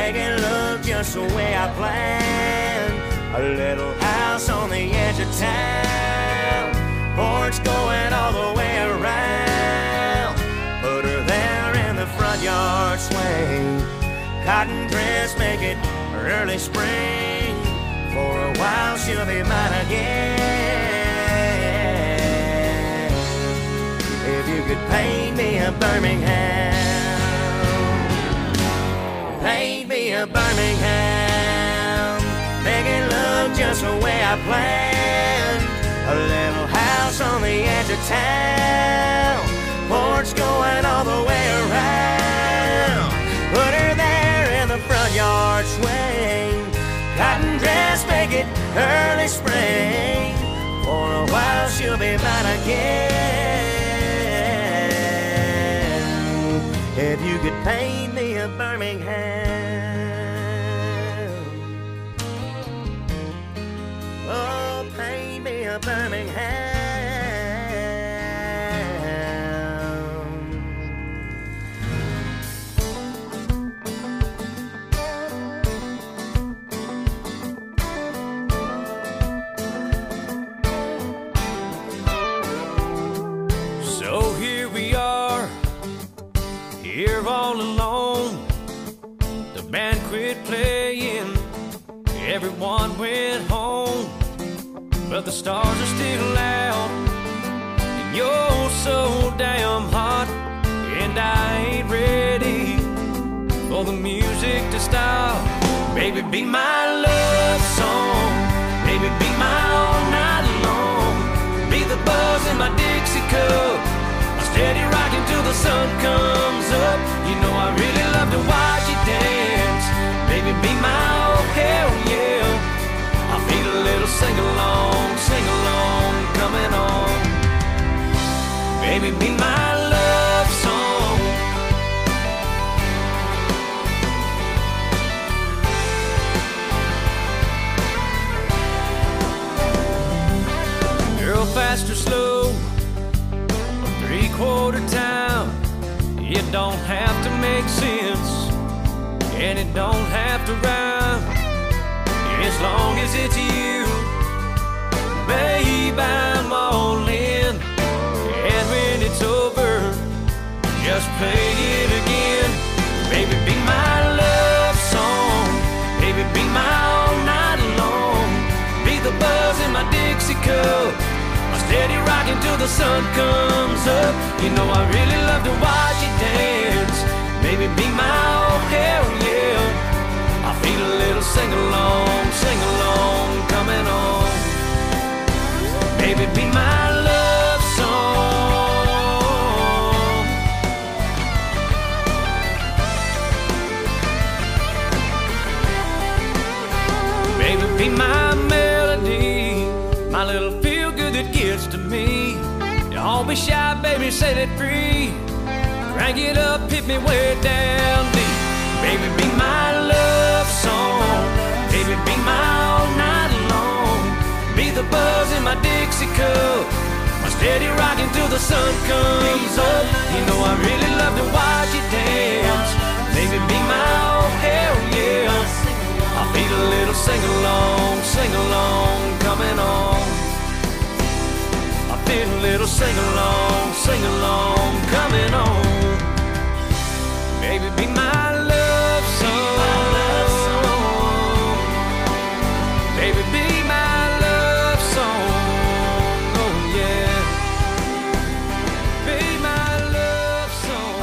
make it look just the way I planned. A little house on the edge of town, porch going all the way around. Put her there in the front yard swing, cotton dress make it early spring. For a while she'll be mine again. If you could paint me a Birmingham, paint me a Birmingham, make it look just the way I planned. A little house on the edge of town, porch going all the way around. Put her there in the front yard swing, cotton dress make it early spring. For a while she'll be mine again. If you could paint me a Birmingham, oh, paint me a Birmingham. So here we are, here all alone. The band quit playing, everyone went home, but the stars are still out, and you're so damn hot, and I ain't ready for the music to stop. Baby, be my love song, baby, be my all night long, be the buzz in my Dixie cup, steady rocking till the sun comes up. You know I really love to watch you dance. Baby, be my oh hell yeah. I feel a little sing-along coming on. Baby, be my love song. Girl, fast or slow, three-quarter town, it don't have to make sense, and it don't have to rhyme, as long as it's you. Babe, I'm all in, and when it's over, just play it again. Baby, be my love song, baby, be my all night long, be the buzz in my Dixie cup, steady rocking till the sun comes up. You know I really love to watch you dance. Baby, be my oh hell yeah. I feel a little sing-along coming on. Baby, be my love song. Baby, be my melody, my little feel-good that gets to me. Don't be shy, baby, set it free. Crank it up, hit me way down deep. Baby, be my love song. Baby, be my all night long. Be the buzz in my Dixie cup, my steady rocking till the sun comes up. You know I really love to watch you dance. Baby, be my oh hell yeah. I feel a little sing-along coming on. I feel a little sing-along coming on. Baby, be my love song. Baby, be my love song. Oh yeah. Be my love song.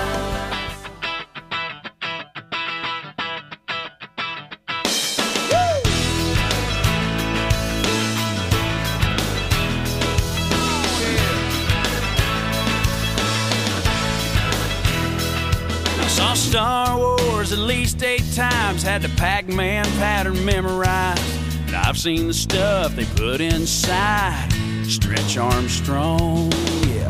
Saw Star Wars at least 8 times, had the Pac-Man pattern memorized. And I've seen the stuff they put inside Stretch Armstrong, yeah.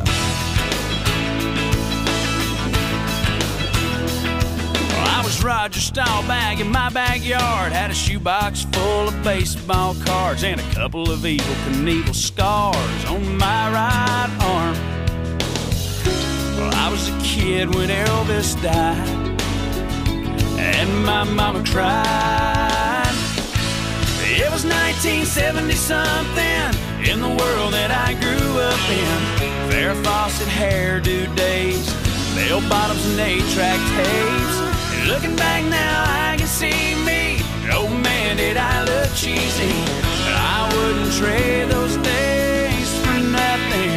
Well, I was Roger Staubach in my backyard, had a shoebox full of baseball cards and a couple of Evel Knievel scars on my right arm. Well, I was a kid when Elvis died, and my mama cried. It was 1970-something in the world that I grew up in. Farrah Fawcett hairdo days, bell bottoms and 8-track tapes. And looking back now, I can see me. Oh man, did I look cheesy. But I wouldn't trade those days for nothing.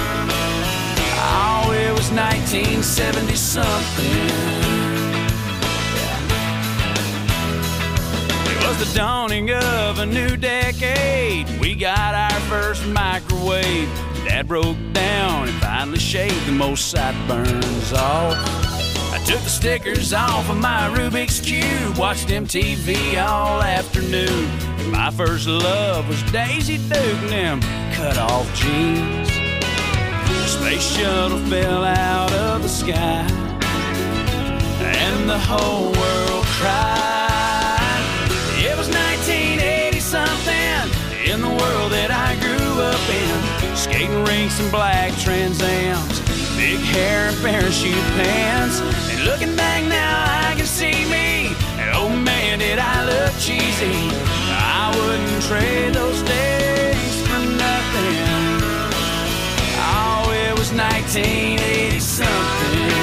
Oh, it was 1970-something. It was the dawning of a new decade. We got our first microwave. Dad broke down and finally shaved the most sideburns off. I took the stickers off of my Rubik's Cube, watched MTV all afternoon. And my first love was Daisy Duke and them cut-off jeans. The space shuttle fell out of the sky, and the whole world cried. It was 1980-something in the world that I grew up in. Skating rinks and black Trans Ams, big hair and parachute pants. And looking back now, I can see me. And oh man, did I look cheesy. I wouldn't trade those days for nothing. Oh, it was 1980-something.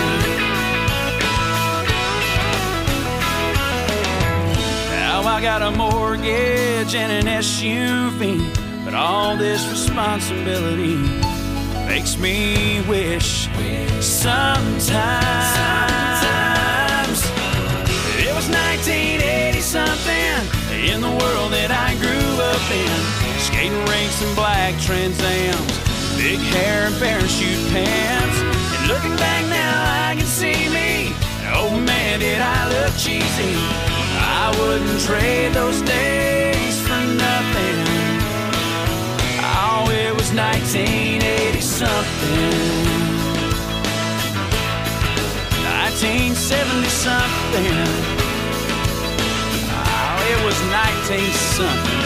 Now I got a mortgage and an SUV, but all this responsibility makes me wish sometimes it was 1980-something in the world that I grew up in. Skating rinks and black Trans Ams, big hair and parachute pants. And looking back now, I can see me. Oh man, did I look cheesy. I wouldn't trade those days for nothing. Oh, it was 1980-something. 1970-something. Oh, it was 19-something.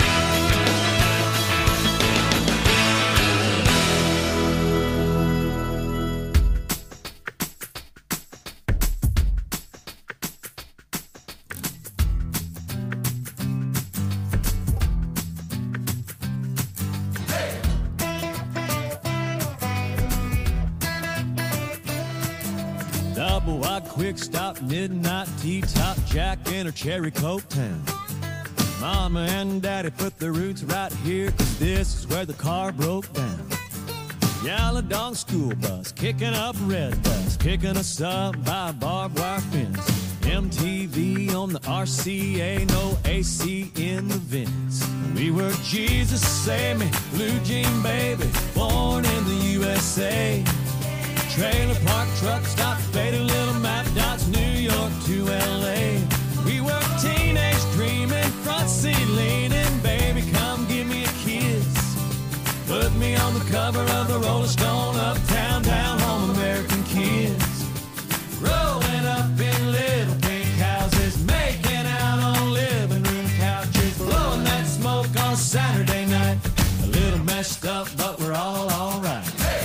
Double-wide quick stop, midnight tea-top, Jack in her cherry coke town. Mama and Daddy put their roots right here, 'cause this is where the car broke down. Yellow dog school bus, kicking up red bus, picking us up by a barbed wire fence. MTV on the RCA, no AC in the vents. We were Jesus Save Me, Blue Jean Baby, born in the USA. Trailer park truck stop, faded little map dots, New York to LA. We were teenage dreaming, front seat leaning, baby come give me a kiss. Put me on the cover of the Rolling Stone, uptown, down home, American kids. Rolling up in little pink houses, making out on living room couches, blowing that smoke on Saturday night. A little messed up, but we're all alright.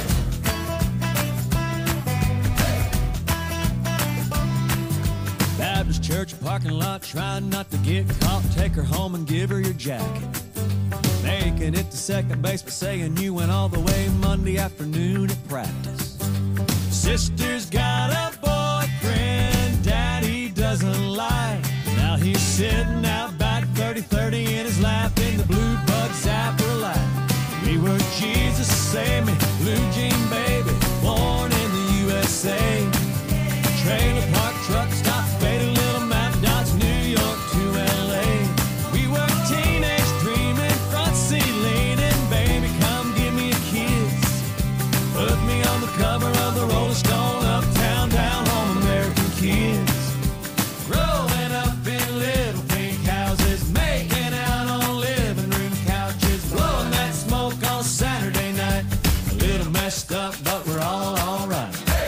Baptist church parking lot, trying not to get caught. Take her home and give her your jacket. Making it to second base, but saying you went all the way Monday afternoon at practice. Sister's got a boyfriend Daddy doesn't like. Now he's sitting out back 30-30 in his lap in the blue bug zapper light. We were Jesus Save Me, Blue Jean Baby, born in the USA. Trailer park truck stop, faded little map dots, New York to LA. We were teenage dreaming, front seat leaning, baby come give me a kiss. Put me on the cover of the Rolling Stone, uptown, down home, American kids. Growing up in little pink houses, making out on living room couches, blowing that smoke on Saturday night. A little messed up, but we're all alright.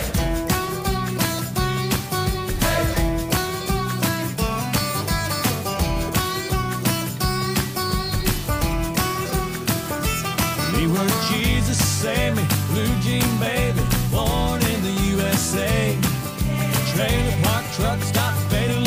We were Jesus Save Me, Blue Jean Baby, born in the USA. Trailer park truck stop, faded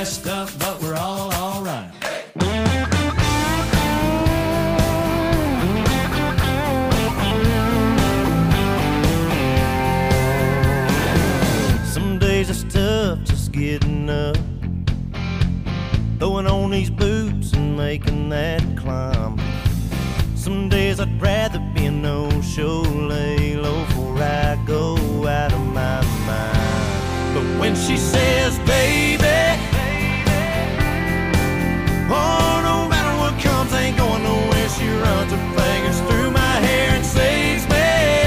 messed up, but we're all alright. Some days it's tough just getting up, throwing on these boots and making that climb. Some days I'd rather be a no-show, lay low before I go out of my mind. But when she says, baby, oh, no matter what comes, ain't going nowhere. She runs her fingers through my hair and saves me.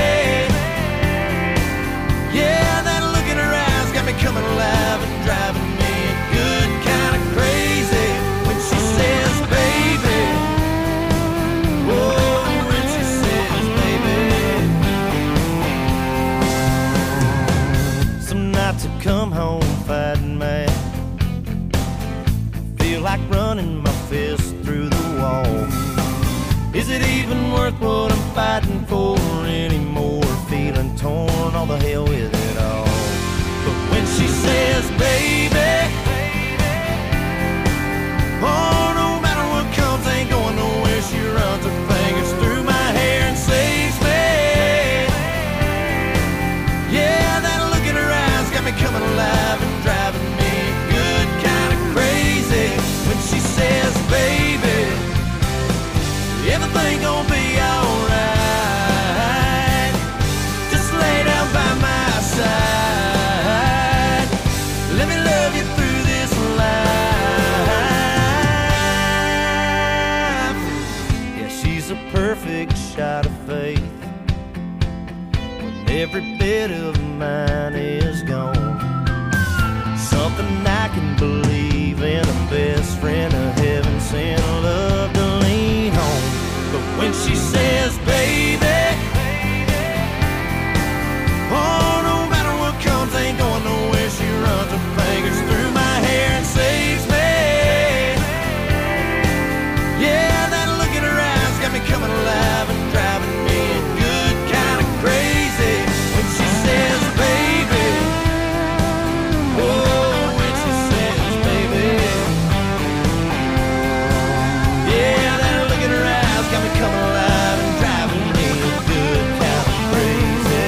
Yeah, that look in her eyes got me coming alive and driving me good kind of crazy. When she says, baby, oh, when she says, baby. Some nights I come home fighting mad, feel like running my fist through the wall. Is it even worth what I'm fighting for anymore? Feeling torn, all the hell with it all. But when she says, baby, oh, no matter what comes, ain't going nowhere. She runs her fingers through my hair and saves me. Yeah, that look in her eyes got me coming alive and driving me good kind of crazy. When she says, baby, everything gonna be alright. Just lay down by my side. Let me love you through this life. Yeah, she's a perfect shot of faith when every bit of mine is gone. Something I can believe in, a best friend of heaven sent, love to lean on. But when she says, baby, oh, no matter what comes, ain't going nowhere. She runs her fingers through my hair and saves me. Yeah, that look in her eyes got me coming alive and driving me good kind of crazy. When she says, baby, oh, when she says, baby, yeah, that look in her eyes got me coming alive and driving me good kind of crazy.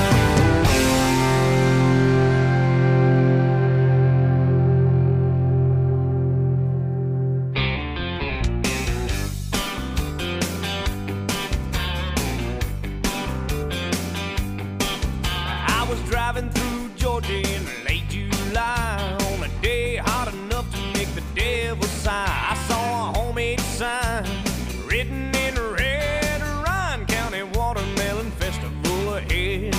I was driving through Georgia in late July on a day hot enough to make the devil sigh. I saw a homemade sign written in red, Ryan County Watermelon Festival ahead.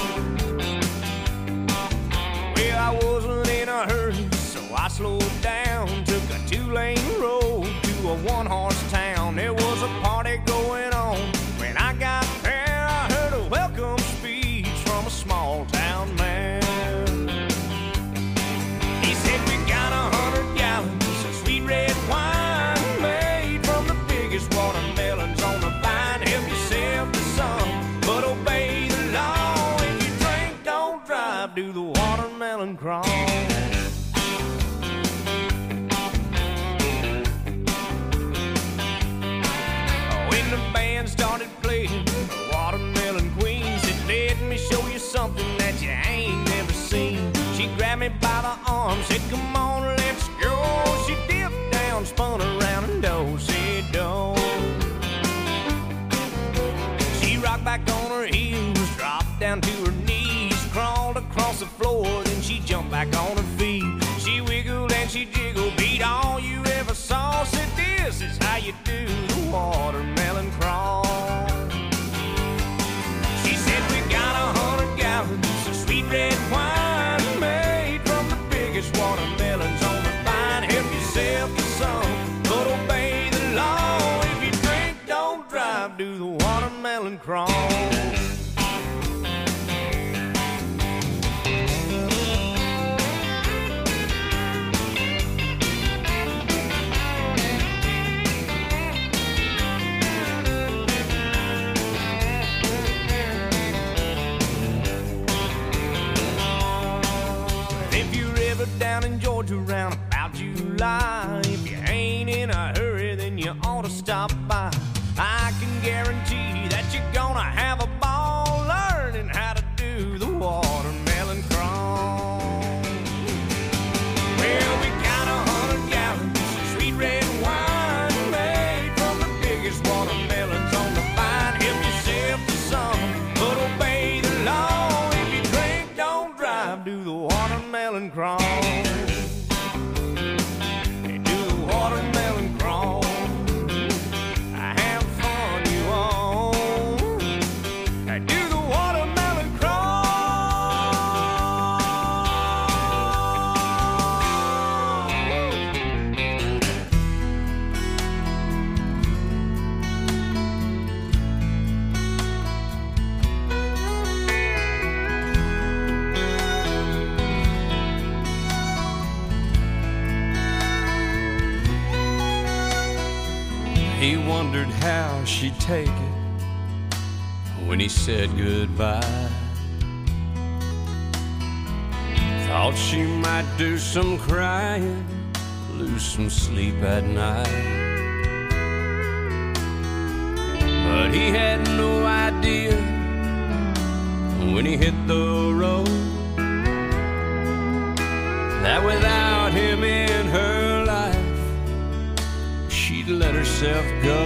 Well, I wasn't in a hurry, so I slowed down, took a 2-lane road to a 1-horse town. There was a party going on. When I got there, I heard a welcome speech from a small town man. He said, we got 100 gallons of sweet red wine made from the biggest watermelons on the vine. Help yourself to some, but obey the law. If you drink, don't drive, do the watermelon crawl. When the band started playing Watermelon Queen, said, let me show you something that you ain't never seen. She grabbed me by the arm, said, come on, let's go. She dipped down, spun around, and do-si-do. She rocked back on her heels, dropped down to her knees, crawled across the floor, then she jumped back on her feet. She wiggled and she jiggled, beat all you ever saw. Said, this is how you do the watermelon crawl. She said, we got 100 gallons of sweet red wine made from the biggest watermelons on the vine. Help yourself to some, but obey the law. If you drink, don't drive, do the watermelon crawl. down in Georgia round about July. lie. If you ain't in a hurry, then you ought to stop by. I can guarantee that you're gonna have a ball learning how to do the watermelon crawl. Well, we got 100 gallons of sweet red wine made from the biggest watermelons on the vine. Help yourself to some, but obey the law. If you drink, don't drive, do the watermelon crawl. Hey, do the watermelon crawl. Have fun, you all. Hey, do the watermelon crawl. He wondered how she'd take it when he said goodbye. Thought she might do some crying, lose some sleep at night. But he had no idea when he hit the road that without him in her life, she'd let herself go.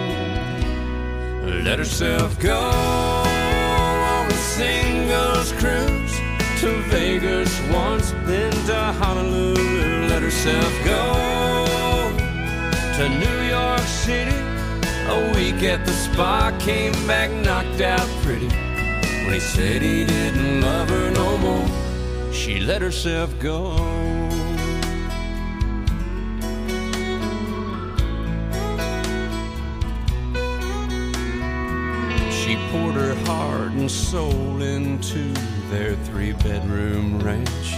Let herself go on a singles cruise to Vegas once, then to Honolulu. Let herself go to New York City. A week at the spa, came back knocked out pretty. When he said he didn't love her no more, she let herself go. She poured her heart and soul into their 3-bedroom ranch.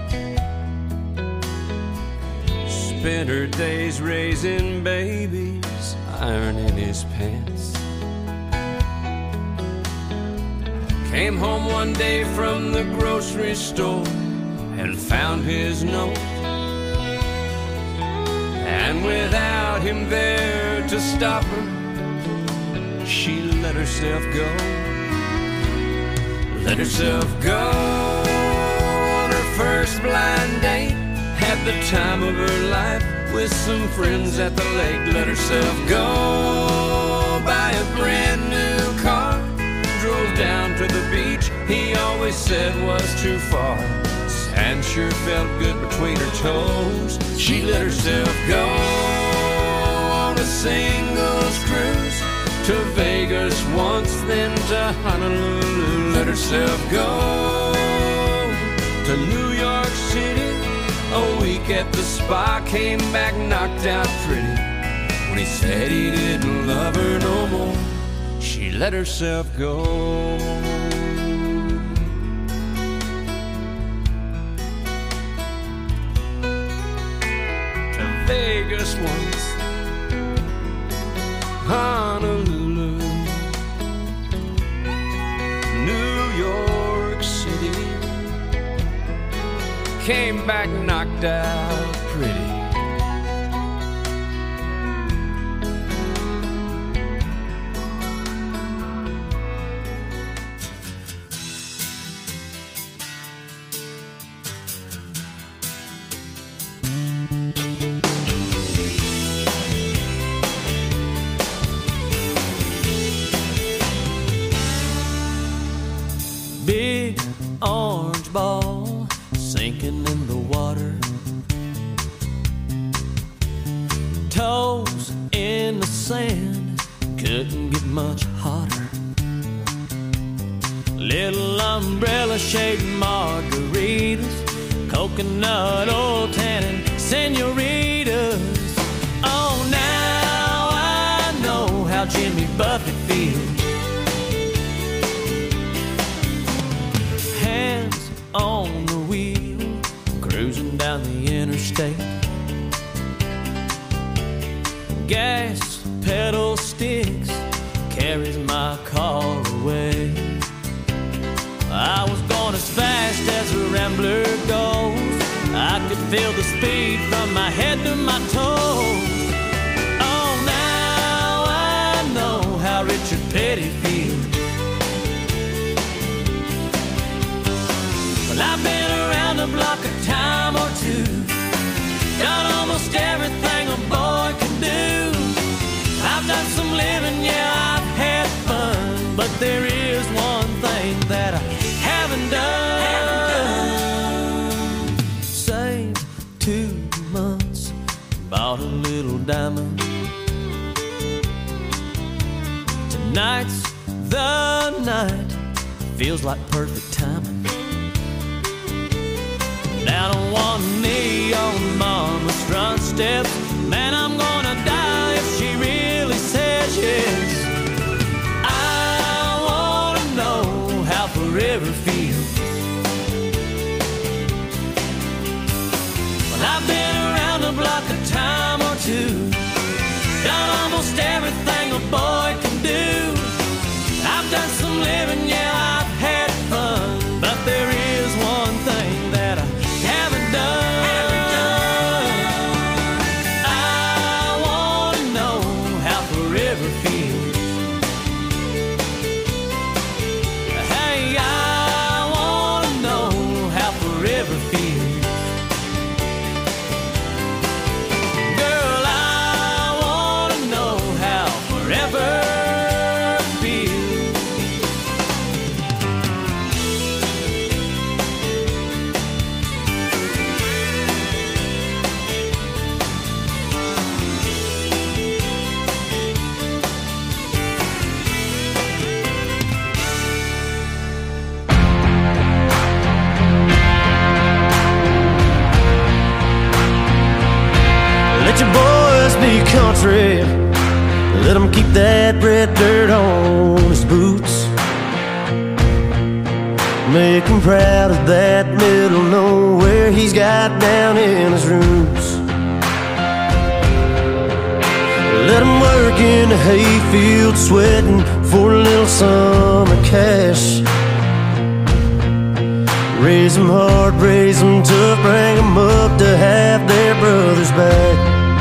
Spent her days raising babies, ironing his pants. Came home one day from the grocery store and found his note. And without him there to stop her, she let herself go. Let herself go on her first blind date. Had the time of her life with some friends at the lake. Let herself go buy a brand new car. Drove down to the beach he always said was too far. Sand sure felt good between her toes. She let herself go on a singles cruise to Vegas once, then to Honolulu. Let herself go to New York City. A week at the spa, came back knocked out pretty. When he said he didn't love her no more, she let herself go. To Vegas once, Honolulu, New York City. Came back knocked out pretty. Big orange ball sinking in the water, toes in the sand, couldn't get much hotter. Little umbrella-shaped margaritas, coconut oil tannin senoritas. Oh, now I know how Jimmy Buffett feels. Hands on the wheel, cruising down the interstate. Gas pedal sticks, carries my car away. I was going as fast as a rambler goes. I could feel the speed from my head to my toes. Oh, now I know how Richard Petty feels. Well, I've been around the block a time or two, done almost everything a boy can do. I've done some living, yeah, I've had fun, but there is one thing that I haven't done. Saved 2 months, bought a little diamond. Tonight's the night, feels like perfect timing. Down on one knee on mama's front steps, man, I'm gonna die if she really says yes. I wanna know how forever feels. Well, I've been around the block a time or two, done almost everything a boy can do. I've done some living, yeah, I've had fun, but there is one thing that I haven't done. I wanna know how forever feels. Hey, I wanna know how forever feels. Girl, I wanna know how forever feels. Let your boys be country, let them keep that red dirt on his boots. Make him proud of that middle nowhere he's got down in his roots. Let him work in the hayfield, sweating for a little summer cash. Raise them hard, raise them tough, bring them up to have their brothers back.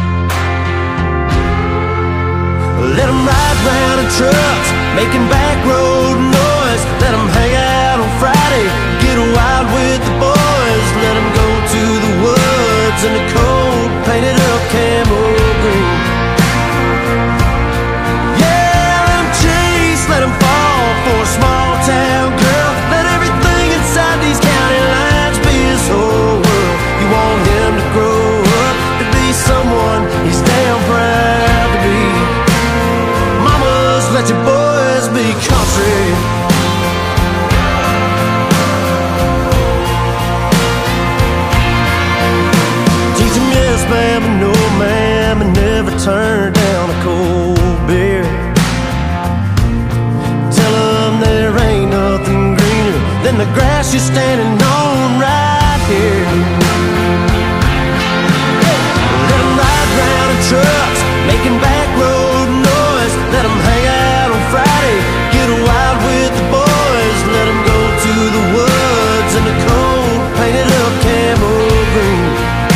Let them ride round in trucks, making back road noise. Let them hang out on Friday, get wild with the boys. Let them go to the woods in the cold, painted up camo green. Yeah, let them chase, let them fall for a small town girl. Let everything inside these county lines be his whole world. You want him to grow up to be someone he's damn proud to be. Mamas, let your boys be country. Teach them yes ma'am and no ma'am, and never turn down a cold beer. Tell them there ain't nothing greener than the grass you're standing on right here. Let them ride round in trucks, making back road noise. Let them hang out on Friday, get wild with the boys. Let them go to the woods in the cold, painted up camo green.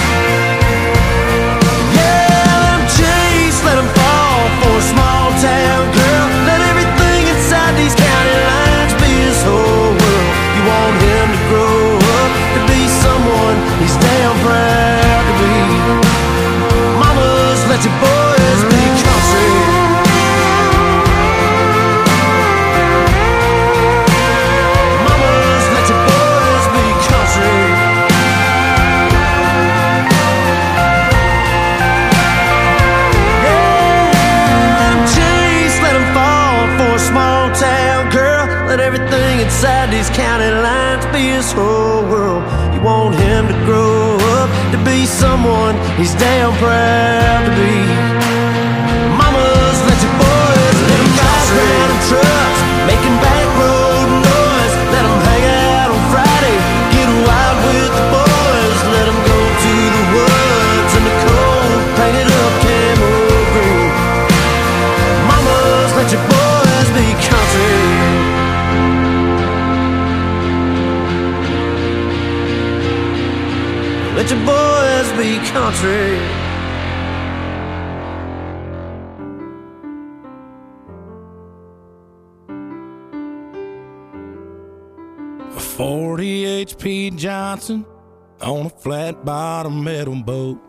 Yeah, let them chase, let them fall for a small town girl. Let everything inside these county lines be his whole world. You want him to grow up to be someone he's damn proud to be. Mamas, let your boys be country. Mamas, let your boys be country. Small town girl, let everything inside these county lines be his whole world. You want him to grow up to be someone he's damn proud to be. Mamas, let your boys let him ride around in trucks, making back road noise. Let him hang out on Friday, get wild with the boys. Let him go to the woods in the cold, painted up camo green. Mamas, let your boys be country. Let your country. A 40 HP Johnson on a flat bottom metal boat.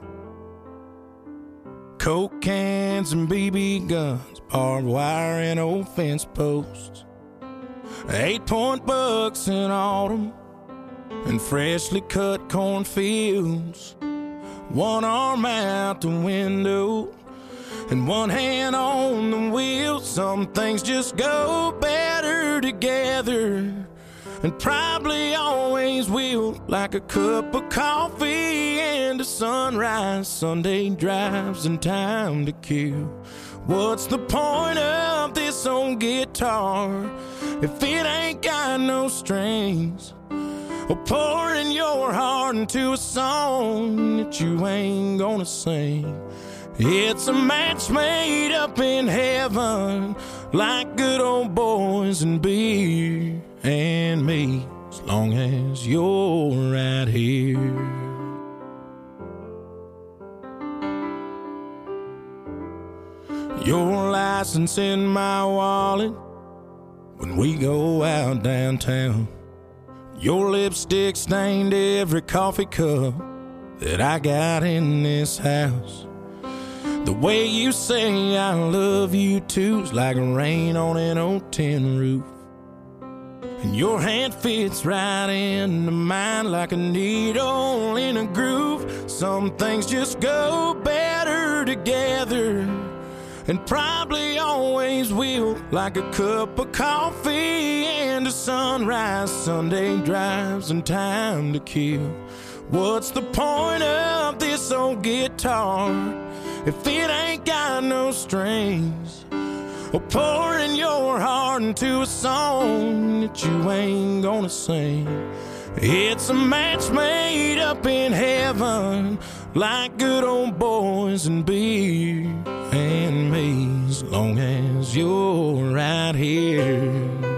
Coke cans and BB guns, barbed wire and old fence posts. 8-point bucks in autumn and freshly cut cornfields. One arm out the window and one hand on the wheel. Some things just go better together, and probably always will, like a cup of coffee and a sunrise, Sunday drives and time to kill. What's the point of this old guitar if it ain't got no strings? Or pouring your heart into a song that you ain't gonna sing. It's a match made up in heaven, like good old boys and beer and me, as long as you're right here. Your license in my wallet when we go out downtown. Your lipstick stained every coffee cup that I got in this house. The way you say I love you too's like rain on an old tin roof. And your hand fits right into mine like a needle in a groove. Some things just go better together, and probably always will, like a cup of coffee and a sunrise, Sunday drives and time to kill. What's the point of this old guitar if it ain't got no strings? Or pouring your heart into a song that you ain't gonna sing. It's a match made up in heaven, like good old boys and beer and me, as long as you're right here.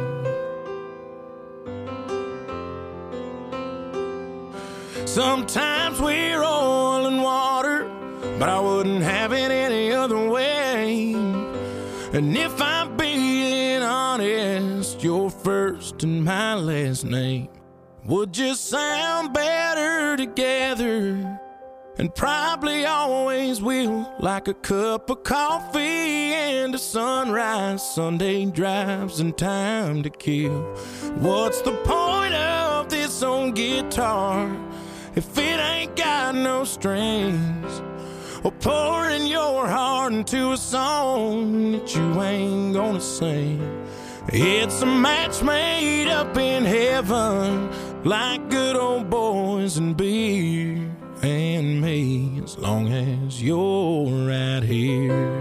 Sometimes we're oil and water, but I wouldn't have it any other way. And if I'm being honest, your first and my last name would just sound better together, and probably always will, like a cup of coffee and a sunrise, Sunday drives and time to kill. What's the point of this old guitar if it ain't got no strings? Or pouring your heart into a song that you ain't gonna sing. It's a match made up in heaven, like good old boys and beer and me, as long as you're right here.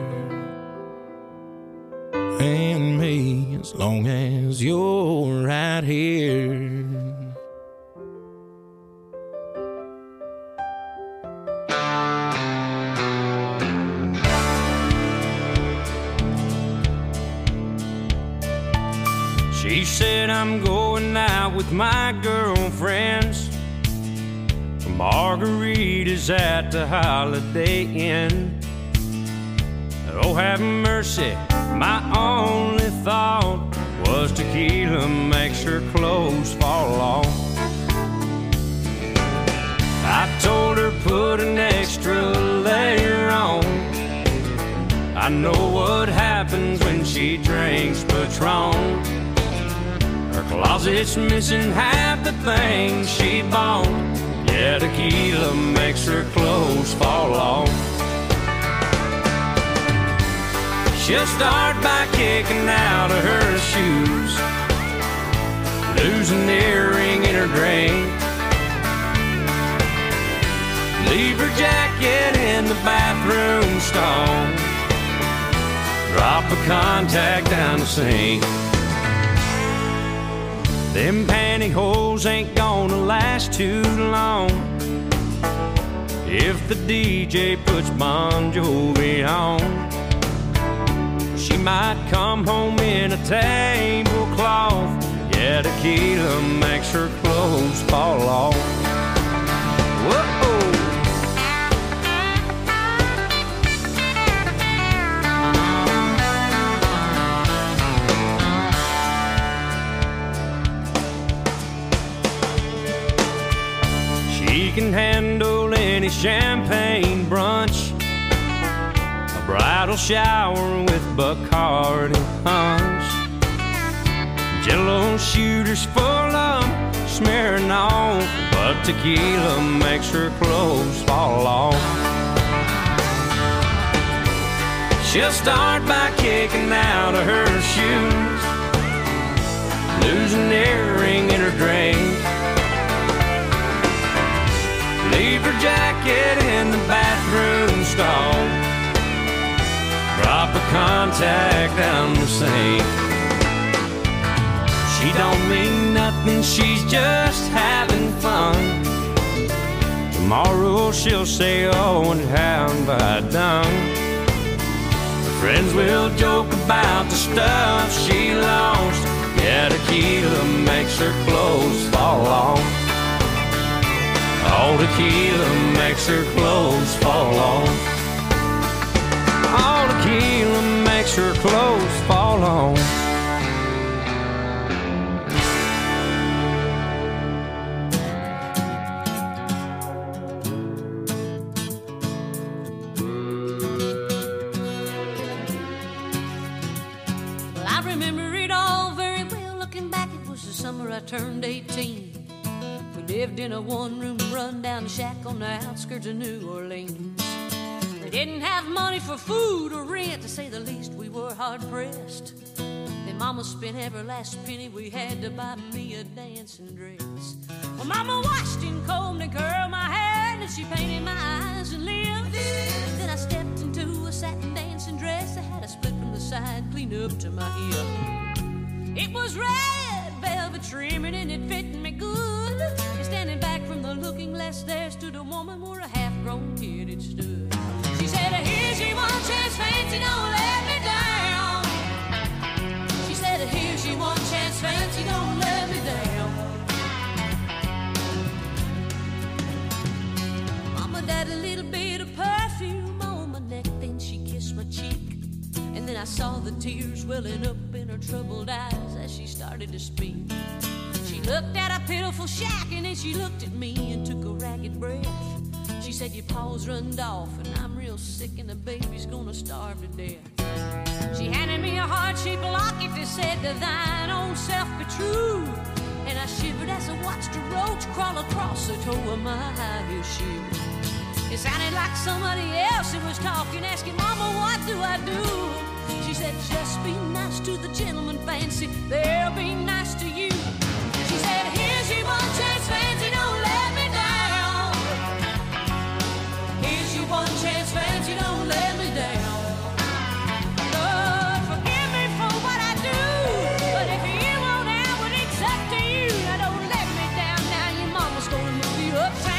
And me, as long as you're right here. She said I'm going out with my girlfriends for margaritas at the Holiday Inn. Oh, have mercy, my only thought was tequila makes her clothes fall off. I told her put an extra layer on. I know what happens when she drinks Patron. Her closet's missing half the things she bought. Yeah, tequila makes her clothes fall off. She'll start by kicking out of her shoes, lose an earring in her drink, leave her jacket in the bathroom stall, drop a contact down the sink. Them pantyhose ain't gonna last too long if the DJ puts Bon Jovi on. She might come home in a tablecloth. Yeah, tequila makes her clothes fall off. Whoa! bridal shower with Bacardi punch. Jello shooters full of smearing off, but tequila makes her clothes fall off. She'll start by kicking out of her shoes, lose an earring in her drink, leave her jacket in the bathroom stall, drop her contact down the sink. She don't mean nothing, she's just having fun. Tomorrow she'll say, oh, and how have I done? Her friends will joke about the stuff she lost. Yeah, tequila makes her clothes fall off. Oh, tequila makes her clothes fall off. Oh, tequila makes her clothes fall off. Turned 18. We lived in a one-room run-down shack on the outskirts of New Orleans. We didn't have money for food or rent, to say the least. We were hard-pressed. Then Mama spent every last penny we had to buy me a dancing dress. Well, Mama washed and combed and curled my hair, and she painted my eyes and lips. Then I stepped into a satin dancing dress that had a split from the side clean up to my hip. It was red velvet trimming and it fit me good. And standing back from the looking glass, there stood a woman where a half-grown kid had stood. She said, here's your one chance, fancy, don't let me down. She said, here's your one chance, fancy, don't let me down. Mama died a little bit of perfume on my neck, then she kissed my cheek. And then I saw the tears welling up in her troubled eyes as she started to speak. She looked at a pitiful shack and then she looked at me and took a ragged breath. She said, your paws runned off and I'm real sick and the baby's gonna starve to death. She handed me a heart-shaped locket that said, to thine own self be true. And I shivered as I watched a roach crawl across the toe of my high-heel shoe. It sounded like somebody else that was talking, asking, Mama, what do I do? She said, just be nice to the gentleman, fancy, they'll be nice to you. She said, here's your one chance, fancy, don't let me down. Here's your one chance, fancy, don't let me down. Lord, forgive me for what I do, but if you won't out, well, it's up to you. Now don't let me down, now your mama's gonna move you uptown.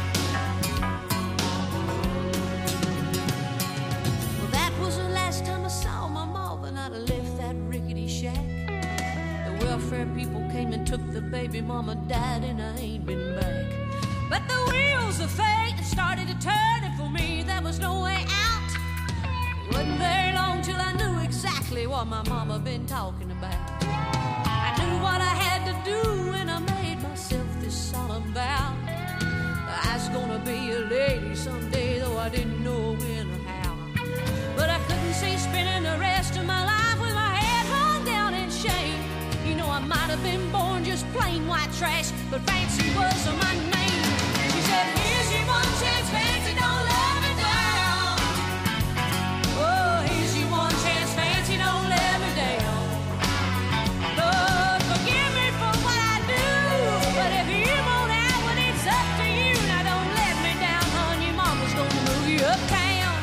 Welfare people came and took the baby, mama died and I ain't been back. But the wheels of fate started to turn, and for me there was no way out. It wasn't very long till I knew exactly what my mama been talking about. I knew what I had to do and I made myself this solemn vow. I was gonna be a lady someday, though I didn't know when or how. But I couldn't see spending the rest of my life with my head hung down in shame. You know, I might have been born just plain white trash, but fancy was my name. She said, here's your one chance, fancy, don't let me down. Oh, here's your one chance, fancy, don't let me down. Lord, forgive me for what I do, but if you won't out, well, it's up to you. Now don't let me down, hon, your mama's gonna move you uptown.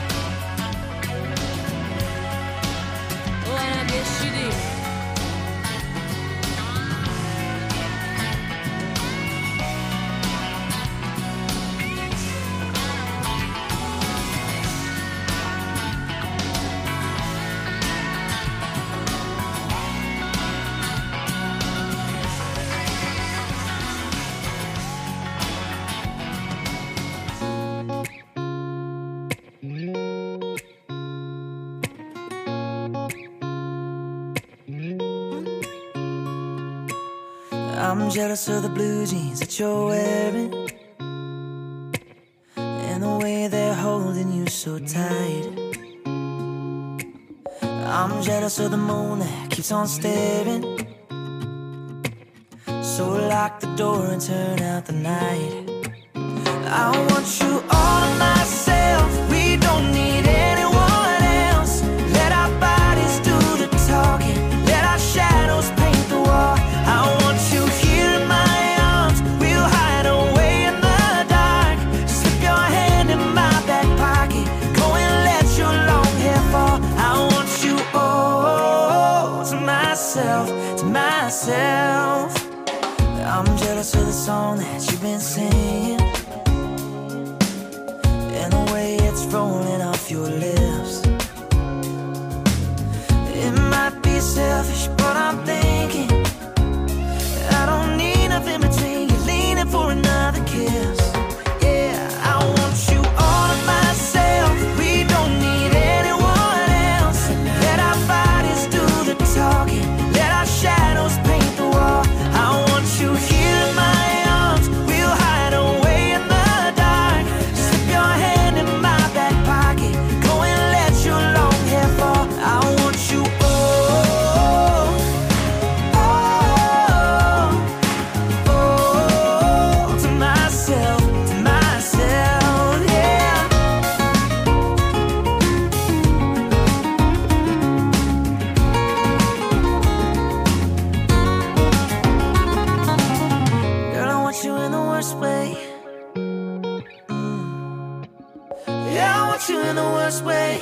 Oh, and I guess she did. I'm jealous of the blue jeans that you're wearing, and the way they're holding you so tight. I'm jealous of the moon that keeps on staring. So lock the door and turn out the night. I want you all to myself. We don't need anyone else. Let our bodies do the talking. Let our shadows paint the wall. I want you here in my arms. We'll hide away in the dark. Slip your hand in my back pocket. Go and let your long hair fall. I want you all to myself, to myself. I'm jealous of the song that you've been singing, and the way it's rolling off your lips. It might be selfish, but I'm thinking I don't need nothing between you leaning for another kiss. Yeah, I want you all to myself. We don't need anyone else. Let our bodies do the talking. Let our shadows paint the wall. I want you here in my arms. We'll hide away in the dark. Slip your hand in my back pocket. Go and let your long hair fall. I want you all, to myself, yeah. Girl, I want you in the worst way. Yeah, I want you in the worst way.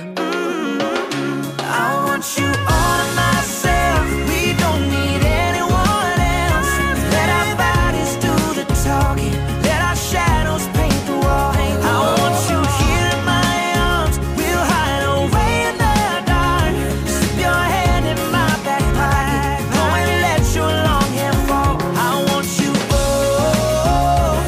I want you all to myself. We don't need anyone else. Let our bodies do the talking. Let our shadows paint the wall. I want you here in my arms. We'll hide away in the dark. Slip your hand in my back pocket. Go and let your long hair fall. I want you all,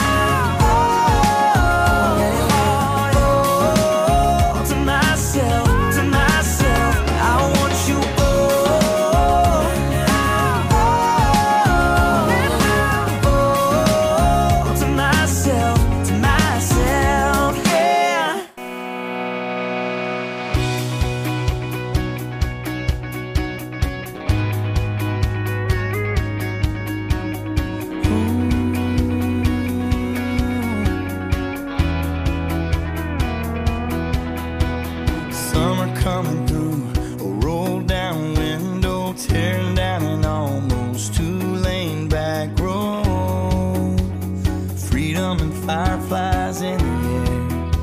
to myself, to myself. I want you all, to myself, yeah. Summer coming through, a roll down window, tearing down an almost two-lane back road. Freedom and fireflies in the air.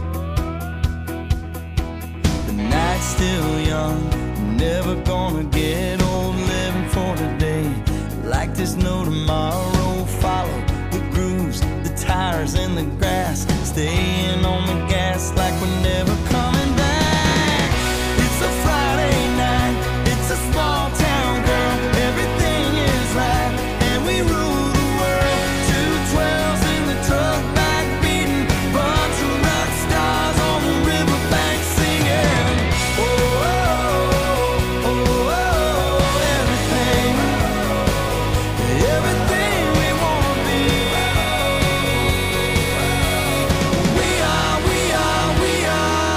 The night's still young, never gonna get old, living for today. Like there's no tomorrow, follow the grooves, the tires in the grass, staying on the gas like we're never coming back. It's a Friday night, it's a small town, girl, everything is right, and we rule the world. 212s in the truck back beating, bunch of rock stars on the riverbank singing. Oh, oh, oh, oh, everything, everything we wanna be. We are, we are, we are.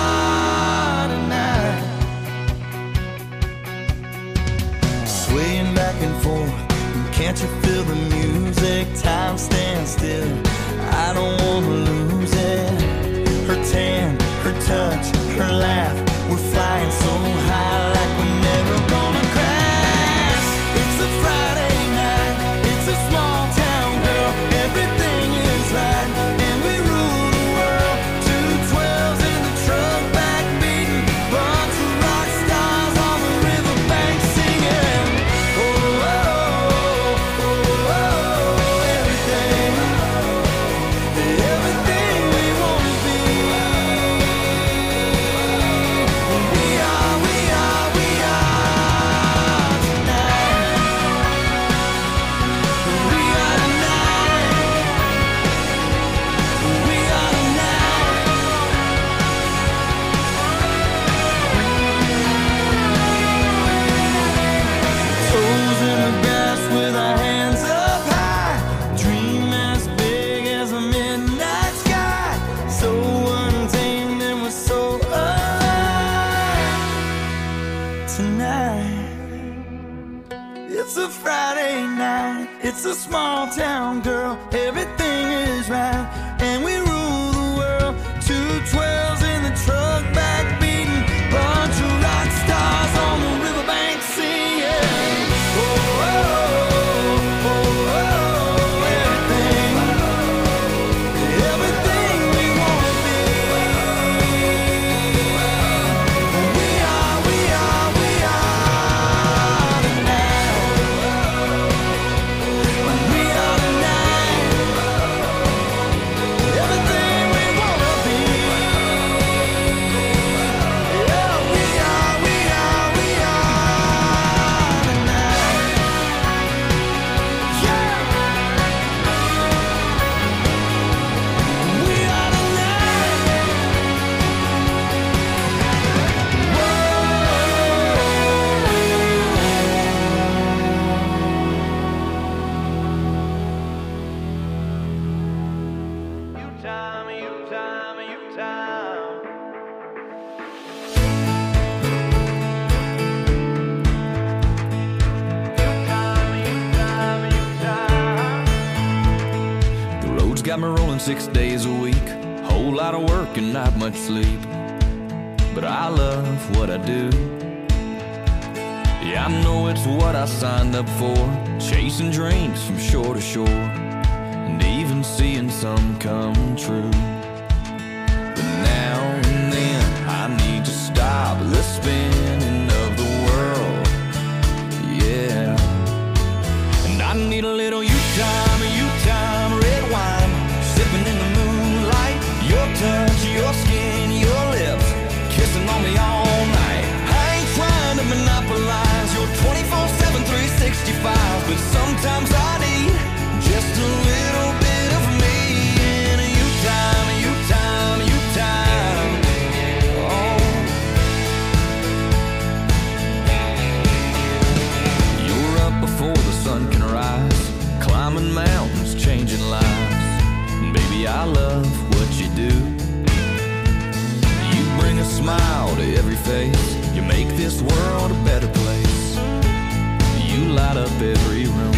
It's a small town, girl, everything is right, and we rule the world. 212s in the truck, back beating, bunch of rock stars on the riverbank singing. Oh, oh, oh, oh, oh, everything, everything we wanna be. We are tonight. We are tonight. Everything we wanna be. Yeah, we are tonight. Yeah. We are The road's got me rolling 6 days a week. Whole lot of work and not much sleep. But I love what I do. Yeah, I know it's what I signed up for. Chasing dreams from shore to shore, and even seeing some come true. But now and then I need to stop the spinning of the world. Yeah. And I need a little you time, red wine, sipping in the moonlight. Your touch, your skin, your lips, kissing on me all night. I ain't trying to monopolize your 24/7, 365, but sometimes I need just a little bit of me and you time, you time, you time. Oh. You're up before the sun can rise, climbing mountains, changing lives. Baby, I love what you do. You bring a smile to every face. You make this world a better place. You light up every room.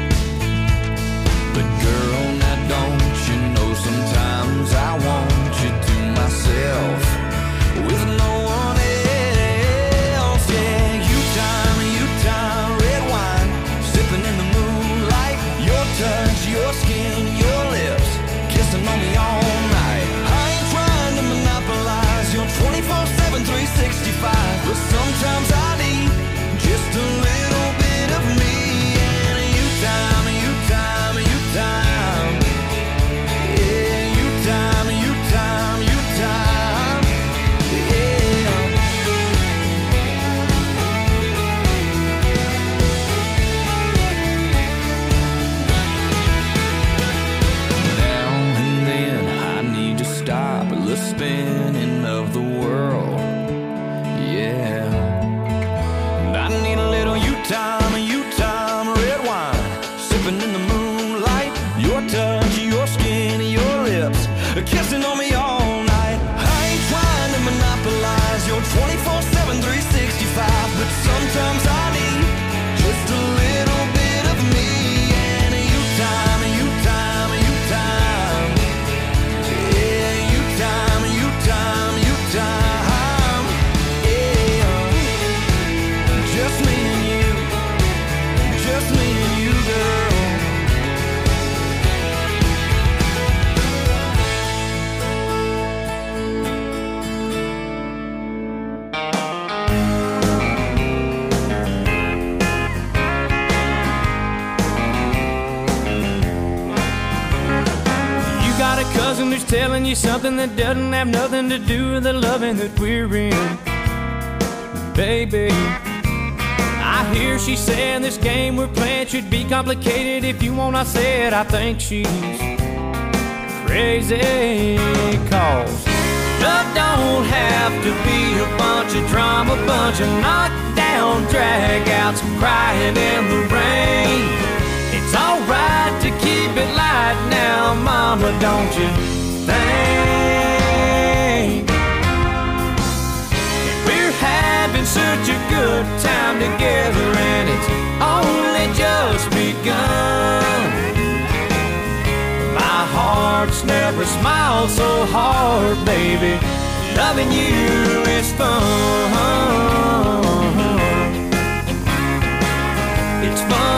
But girl, now don't you know sometimes I want you to myself with no one else. Yeah, you time, red wine, sipping in the moonlight. Your touch, your skin, your lips, kissing on me all night. I ain't trying to monopolize your 24/7, 365, but sometimes I need just a little bit of me and you time, you time, you time. Yeah, you time, you time, you time. Yeah. Now and then I need to stop the spinning of the world. Yeah. And I need a little you time, red wine, sipping in the moonlight. Your touch, your skin, your lips, kissing on me all night. I ain't trying to monopolize your 24/7, 365, but sometimes I need just a little bit of me and you time, you time, you time. Yeah, you time, you time, you time. Yeah, just me and you, girl. You got a cousin who's telling you something that doesn't have nothing to do with the loving that we're in. Baby, I hear she saying this game we're playing should be complicated. If you want, I said I think she's crazy. Cause love don't have to be a bunch of drama, bunch of knockdown dragouts, crying in the rain. It's alright to keep it light now, mama, don't you think? We're having such a good time together, and it's only just begun. never smiled so hard, baby. Loving you is fun. It's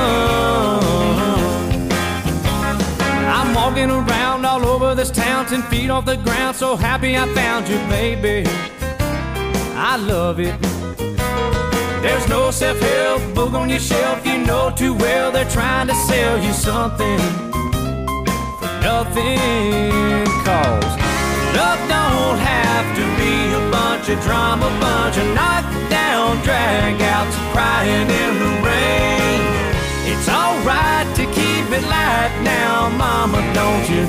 fun. I'm walking around all over this town, 10 feet off the ground, so happy I found you, baby. I love it. There's no self-help book on your shelf. You know too well they're trying to sell you something for nothing. Cause love don't have to be a bunch of drama, bunch of knockdown drag-outs, crying in the rain. It's alright to keep it light now, mama, don't you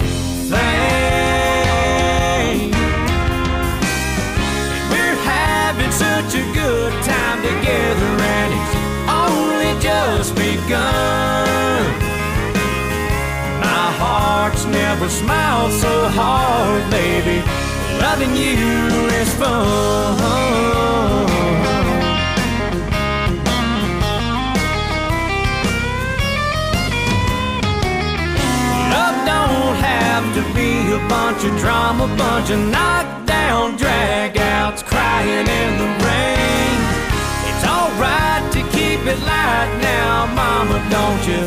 think? We're having such a good time together, and it's only just begun. My heart's never smiled so hard, baby. Loving you is fun. Love don't have to be a bunch of drama, bunch of knockdown drag-outs, crying in the rain. It's alright to keep it light now, mama, don't you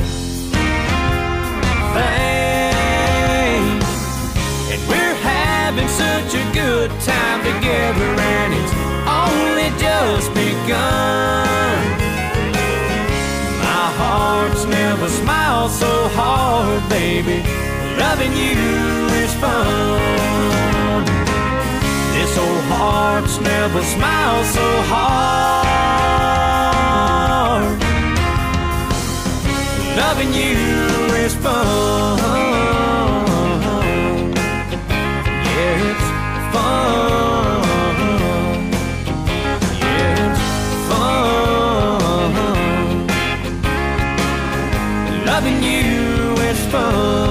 think? And we're having such a good time together, and it's only just begun. My heart's never smiled so hard, baby. Loving you is fun. This old heart's never smiled so hard. Loving you is fun. Yeah, it's fun. Yeah, it's fun. Loving you is fun.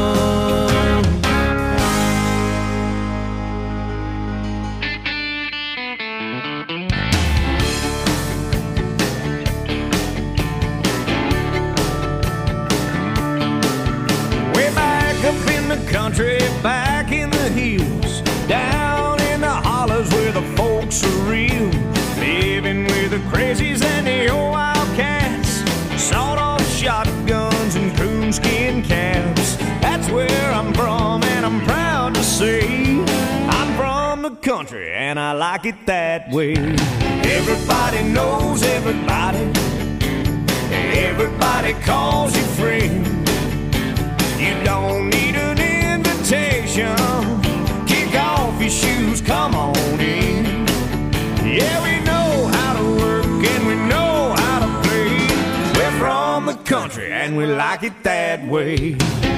Country, back in the hills, down in the hollers where the folks are real, living with the crazies and the old wildcats, sawed-off shotguns and coonskin caps. That's where I'm from, and I'm proud to say I'm from the country, and I like it that way. Everybody knows everybody, everybody calls you friend. You don't need an invitation. Kick off your shoes, come on in. Yeah, we know how to work and we know how to play. We're from the country and we like it that way.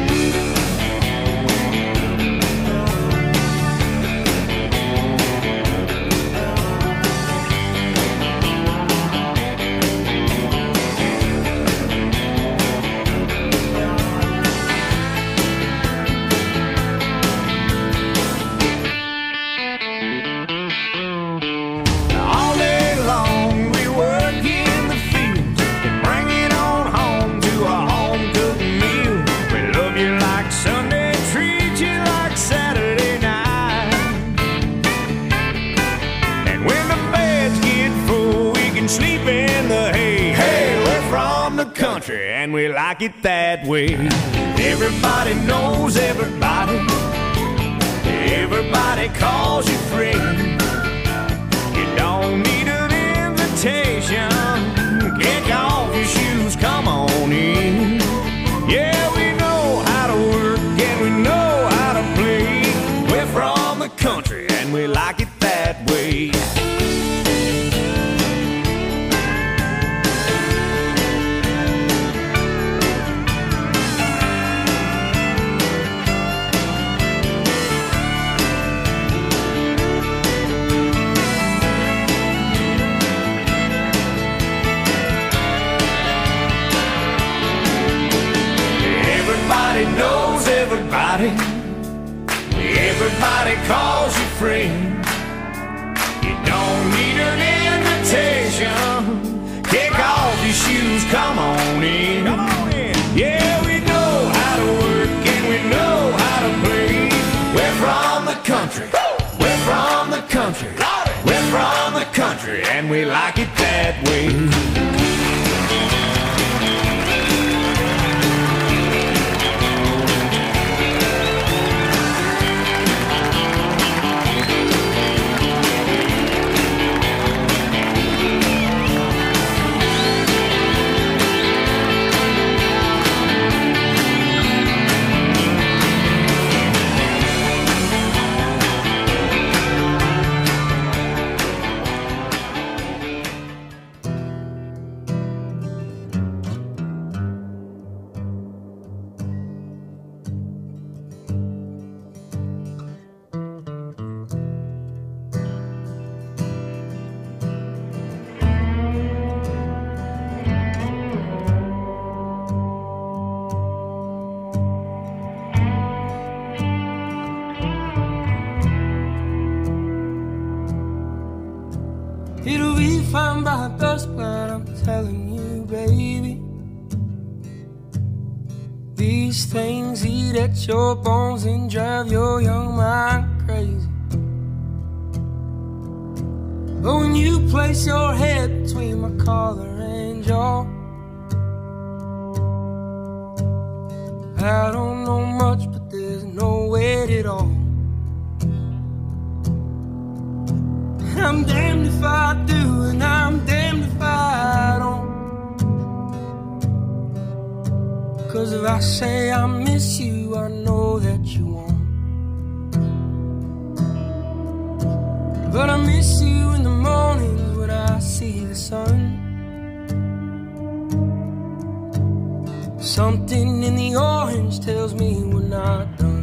And we like it that way. Everybody knows everybody, everybody calls you friend. You don't need an invitation. Kick off your shoes, come on in. Yeah, we know how to work and we know how to play. We're from the country and we like it that way. Knows everybody, everybody calls you friend. You don't need an invitation. Kick off your shoes, come on in. Come on in. Yeah, we know how to work and we know how to play. We're from country. We're from the country and we like it that way. It'll be fine by dusk, but I'm telling you, baby, these things eat at your bones and drive your young mind crazy. But when you place your head between my collar and jaw, I don't know much, but there's no weight at all. I'm damned if I do, and I'm damned if I don't. 'Cause if I say I miss you, I know that you won't. But I miss you in the mornings when I see the sun. Something in the orange tells me we're not done.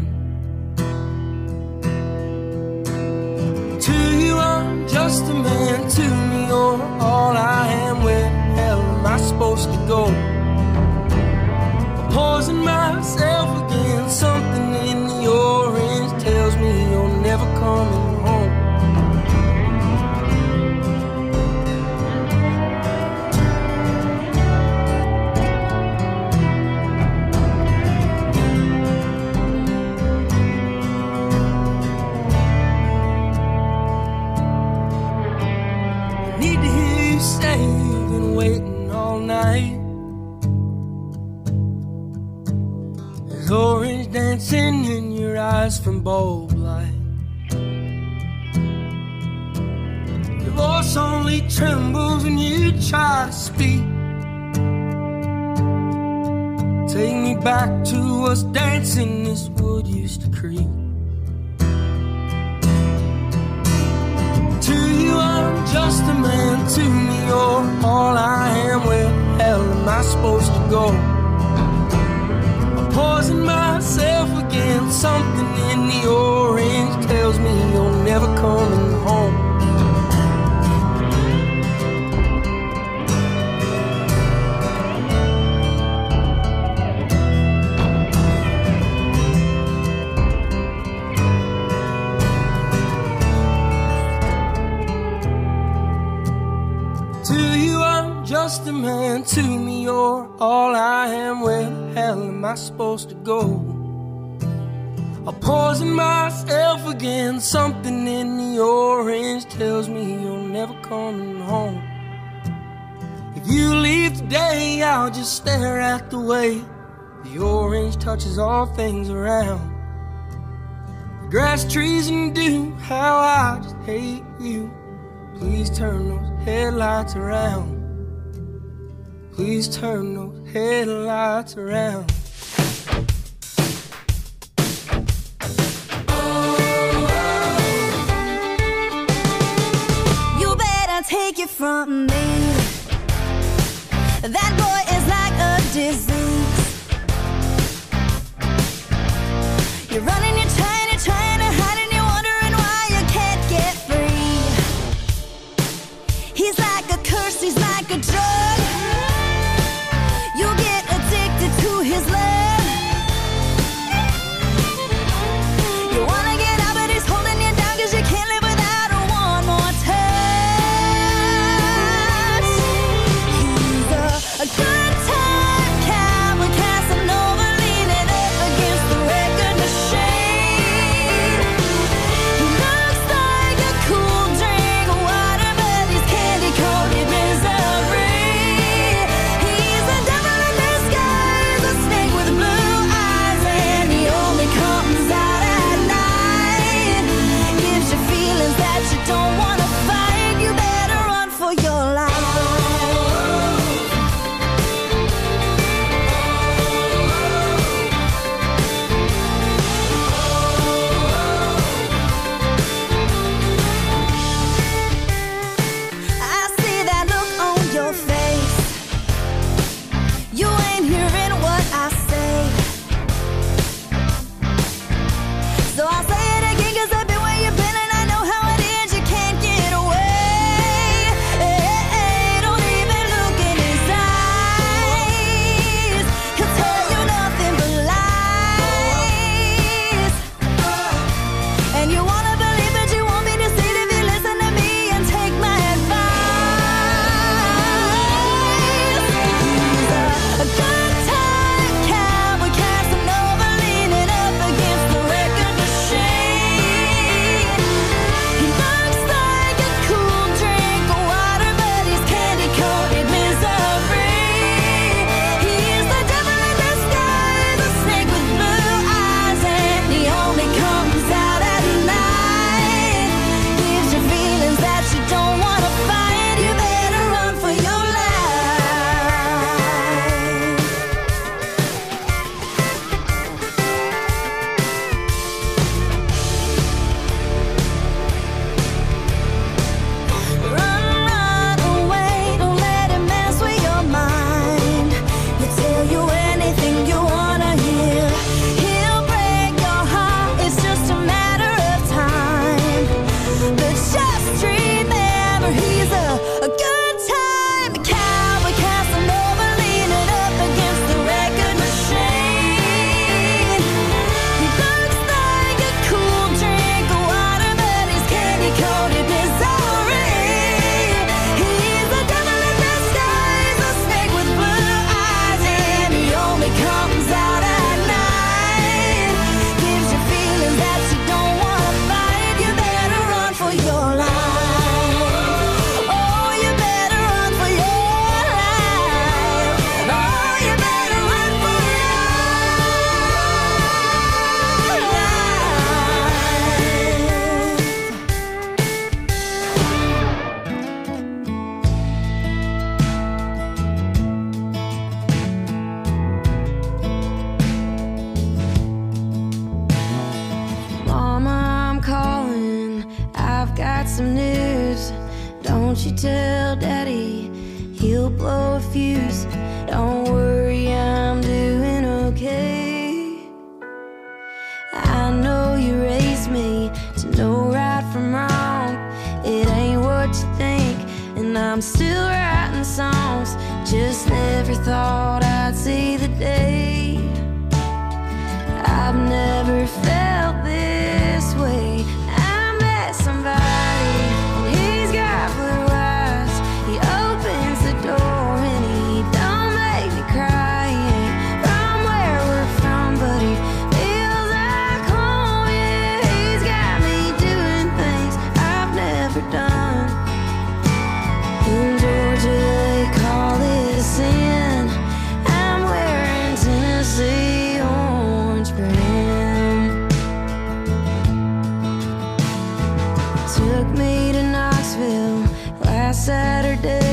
To you I'm just a man, to me you're all I am. Where the hell am I supposed to go? I'm poisoning myself again. Something in the orange tells me you're never coming home. Need to hear you say you've been waiting all night. There's orange dancing in your eyes from bulb light. Your voice only trembles when you try to speak. Take me back to us dancing this wood used to creep. To you I'm just a man, to me you're all I am. Where the hell am I supposed to go? I poison myself again. Something in the orange tells me you're never coming home. Just a man, to me you're all I am. Where the hell am I supposed to go? I poison myself again. Something in the orange tells me you're never coming home. If you leave today, I'll just stare at the way the orange touches all things around. The grass, trees, and dew, how I just hate you. Please turn those headlights around. Please turn those headlights around. You better take it from me. That boy is like a disease. You're running, you're trying to hide, and you're wondering why you can't get free. He's like a curse, he's like a drug. You get addicted to his love. You wanna get out, but he's holding you down, 'cause you can't live without one more touch. He's a good time cat. Don't you tell Daddy, he'll blow a fuse. Don't worry, I'm doing okay. I know you raised me to know right from wrong. It ain't what you think, and I'm still writing songs. Just never thought I'd see the day. I've never felt this way. I met somebody, and he's got blue eyes. He opens the door and he don't make me cry. He ain't from where we're from, but he feels like home. Yeah, he's got me doing things I've never done. In Georgia they call it sin. I'm wearing Tennessee orange brim. Took me to Knoxville last Saturday.